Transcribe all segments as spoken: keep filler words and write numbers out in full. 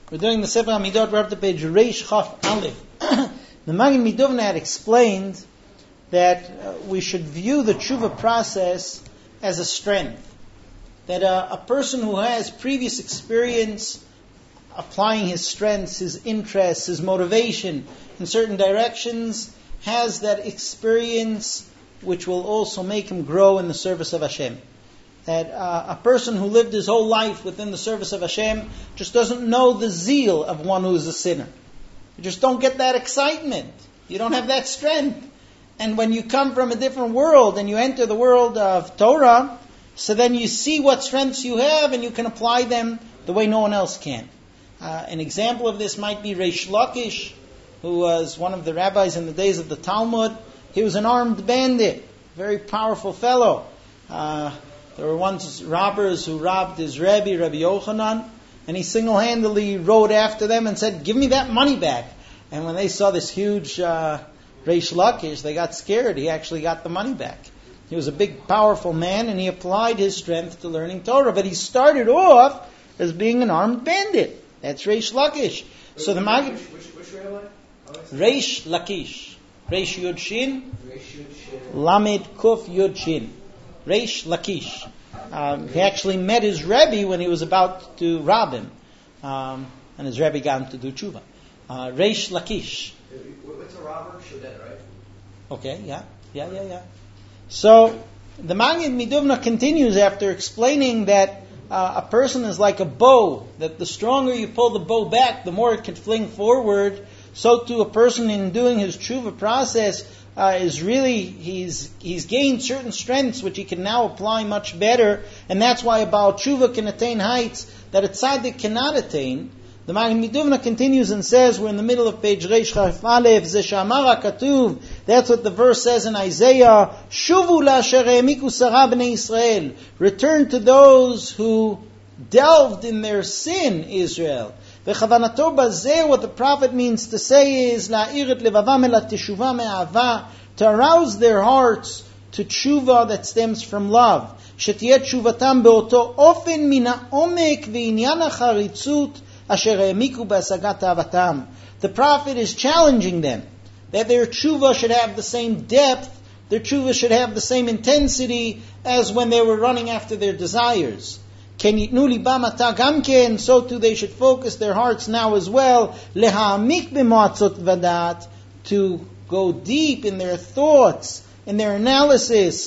We're doing the Sefer HaMidot. We're up to page Reish Chaf Aleph. The Magen Midovna had explained that uh, we should view the tshuva process as a strength. That uh, a person who has previous experience applying his strengths, his interests, his motivation in certain directions has that experience which will also make him grow in the service of Hashem. That uh, a person who lived his whole life within the service of Hashem just doesn't know the zeal of one who is a sinner. You just don't get that excitement. You don't have that strength. And when you come from a different world and you enter the world of Torah, so then you see what strengths you have and you can apply them the way no one else can. Uh, an example of this might be Reish Lakish, who was one of the rabbis in the days of the Talmud. He was an armed bandit, very powerful fellow. Uh, there were once robbers who robbed his Rebbe, Rabbi Yochanan, and he single-handedly rode after them and said, "Give me that money back." And when they saw this huge uh, Reish Lakish, they got scared. He actually got the money back. He was a big, powerful man, and he applied his strength to learning Torah. But he started off as being an armed bandit. That's Reish Lakish. So the Mag... Which, which, which rabbi? Reish Lakish. Reish Yud Shin. Lamed Kuf Yud Shin. Reish Lakish. Um, he actually met his Rebbe when he was about to rob him. Um, and his Rebbe got him to do tshuva. Uh, Reish Lakish. What's a robber? Shodet, right? Okay, yeah. Yeah, yeah, yeah. So, the Magen Midovna continues after explaining that uh, a person is like a bow, that the stronger you pull the bow back, the more it can fling forward. So too a person in doing his tshuva process uh, is really, he's he's gained certain strengths which he can now apply much better, and that's why a Baal tshuva can attain heights that a tzaddik cannot attain. The Magen Midovna continues and says, we're in the middle of page Reish Chaf Aleph, Ze Shamar HaKatuv, that's what the verse says in Isaiah, Shuvu la'asher ha'emiku sara b'nei Yisrael, return to those who delved in their sin, Israel. V'chavanato bazeh, what the prophet means to say is, la'ir et levavam el teshuva me'ava, to arouse their hearts to tshuva that stems from love. Shetiyeh tshuvatam be'oto ofen min ha'omek ve'inyan ha'charitzut, the prophet is challenging them that their tshuva should have the same depth, their tshuva should have the same intensity as when they were running after their desires. And so too they should focus their hearts now as well, to go deep in their thoughts, in their analysis,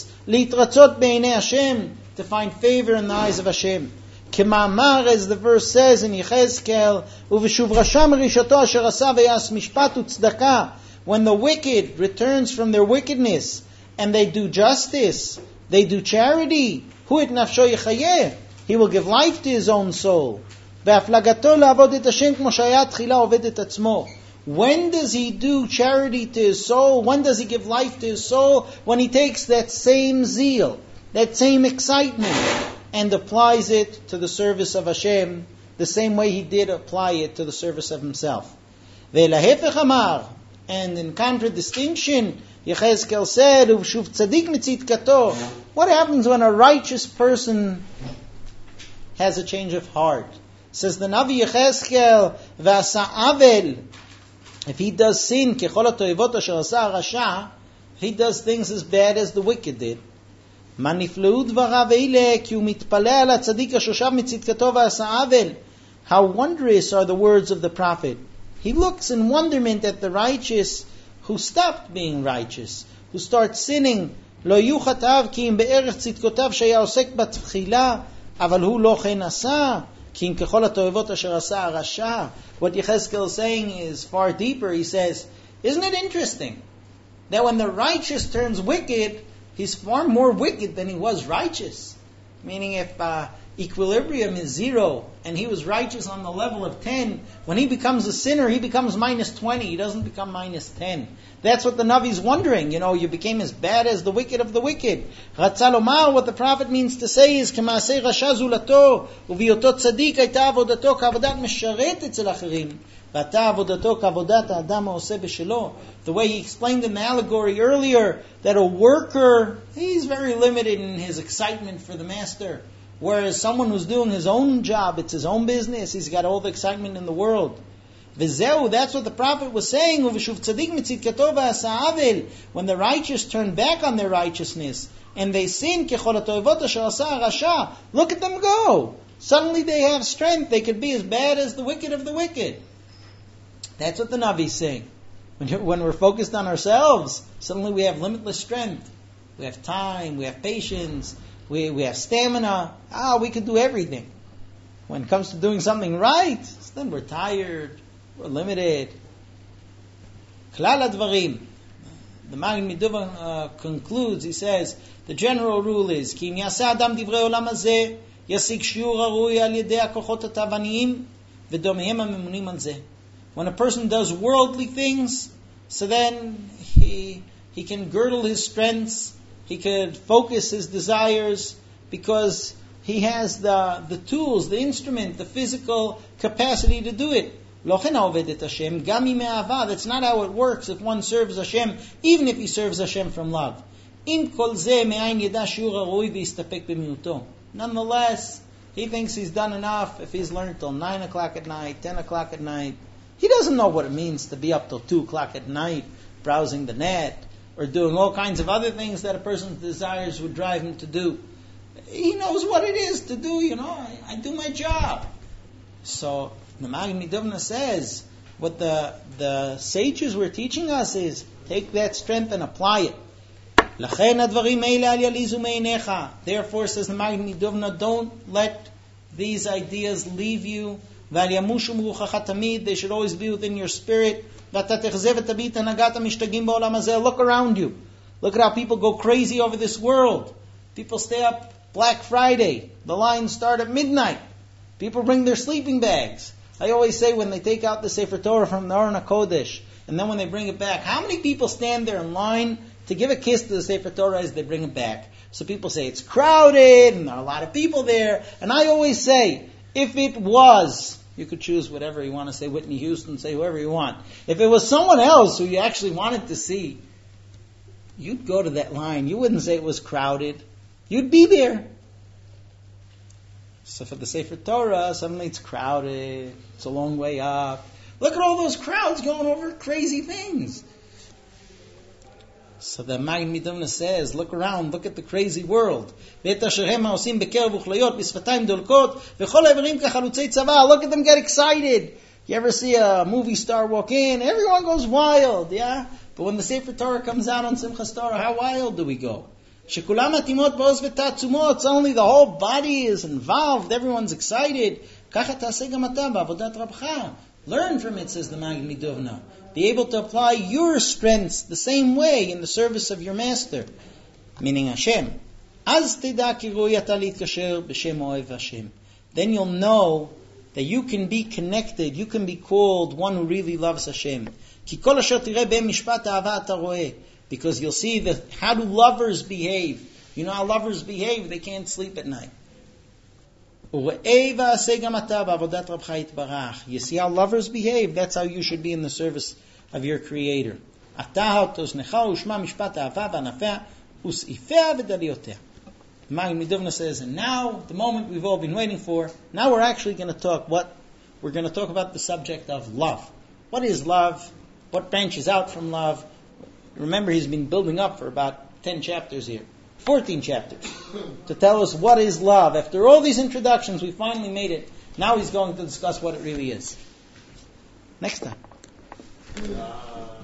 to find favor in the eyes of Hashem. Kemamar, as the verse says in Yechezkel, Uveshuv Rasham Rishato Asher Asa V'yas Mishpat U'Tzedakah, when the wicked returns from their wickedness and they do justice, they do charity, Hu et nafsho yechayeh, he will give life to his own soul. Ve'aflagato la'avod et Hashem kmo shaya tchila oved et atzmo. When does he do charity to his soul? When does he give life to his soul? When he takes that same zeal, that same excitement, and applies it to the service of Hashem the same way he did apply it to the service of himself. Ve'lahefech amar, and in contradistinction, Yechezkel said, Uvshuv tzadik mitzidkato. What happens when a righteous person has a change of heart? Says the Navi Yechezkel, V'asa avel, if he does sin, kechol ha'toivot asher asa rasha, he does things as bad as the wicked did. How wondrous are the words of the prophet. He looks in wonderment at the righteous who stopped being righteous, who start sinning. What Yechezkel is saying is far deeper. He says, isn't it interesting that when the righteous turns wicked, he's far more wicked than he was righteous. Meaning if uh, equilibrium is zero and he was righteous on the level of ten, when he becomes a sinner, he becomes minus twenty. He doesn't become minus ten. That's what the Navi's wondering. You know, you became as bad as the wicked of the wicked. Ratzalomar, what the prophet means to say is, K'maaseh rasha zulato, uviyoto tzadik hayta avodato k'avodat mesharet etzel acherim. The way he explained in the allegory earlier, that a worker, he's very limited in his excitement for the master. Whereas someone who's doing his own job, it's his own business, he's got all the excitement in the world. V'zeu, that's what the Prophet was saying. Uv'shuv tzadik mitzidkato v'asa avel. When the righteous turn back on their righteousness and they sin, kechol hatoivot asher asa rasha. Look at them go. Suddenly they have strength. They could be as bad as the wicked of the wicked. That's what the Navi's saying. When, when we're focused on ourselves, suddenly we have limitless strength. We have time, we have patience, we, we have stamina. Ah, we could do everything. When it comes to doing something right, then we're tired, we're limited. Klal advarim. The Magen Miduvna uh, concludes, he says, the general rule is, Ki im yaseh adam divrei olam hazeh, yasig shiur harui al yedei hakochot hatavaniyim, v'domehem hamemunim al zeh. When a person does worldly things, so then he he can girdle his strengths, he could focus his desires, because he has the, the tools, the instrument, the physical capacity to do it. That's not how it works if one serves Hashem, even if he serves Hashem from love. Nonetheless, he thinks he's done enough if he's learned till nine o'clock at night, ten o'clock at night. He doesn't know what it means to be up till two o'clock at night, browsing the net, or doing all kinds of other things that a person's desires would drive him to do. He knows what it is to do, you know, I, I do my job. So, the Magen Miduvna says, what the, the sages were teaching us is, take that strength and apply it. Therefore, says the Magen Miduvna, don't let these ideas leave you. They should always be within your spirit. Look around you. Look at how people go crazy over this world. People stay up Black Friday. The lines start at midnight. People bring their sleeping bags. I always say when they take out the Sefer Torah from the Aron HaKodesh, and then when they bring it back, how many people stand there in line to give a kiss to the Sefer Torah as they bring it back? So people say it's crowded, and there are a lot of people there. And I always say, if it was, you could choose whatever you want to say, Whitney Houston, say whoever you want. If it was someone else who you actually wanted to see, you'd go to that line. You wouldn't say it was crowded. You'd be there. So for the Sefer Torah, suddenly it's crowded. It's a long way up. Look at all those crowds going over crazy things. So the Magen Miduvna says, look around, look at the crazy world. Look at them get excited. You ever see a movie star walk in? Everyone goes wild, yeah? But when the Sefer Torah comes out on Simchas Torah, how wild do we go? It's only the whole body is involved, everyone's excited. Learn from it, says the Magen Miduvna. Be able to apply your strengths the same way in the service of your master, meaning Hashem. Then you'll know that you can be connected, you can be called one who really loves Hashem. Because you'll see that how do lovers behave? You know how lovers behave? They can't sleep at night. You see how lovers behave? That's how you should be in the service of your Creator. Magen Miduvna says, and now, the moment we've all been waiting for, now we're actually going to talk what? We're going to talk about the subject of love. What is love? What branches out from love? Remember, he's been building up for about ten chapters here. fourteen chapters. To tell us what is love. After all these introductions, we finally made it. Now he's going to discuss what it really is. Next time.